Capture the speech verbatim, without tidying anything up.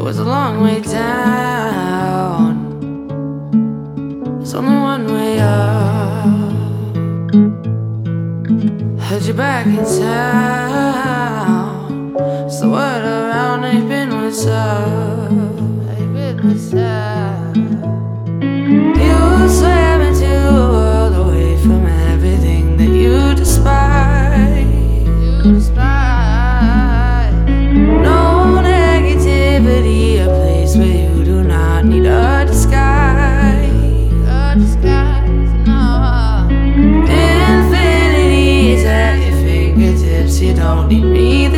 was a long way down. There's only one way up. Heard you back in town. So the word around ain't been what's up. Ain't been what's up. You swam into a world away from everything that you despise. You despise. No negativity, a place where you do not need a disguise. A disguise, no. Infinity is at your fingertips. You don't need me.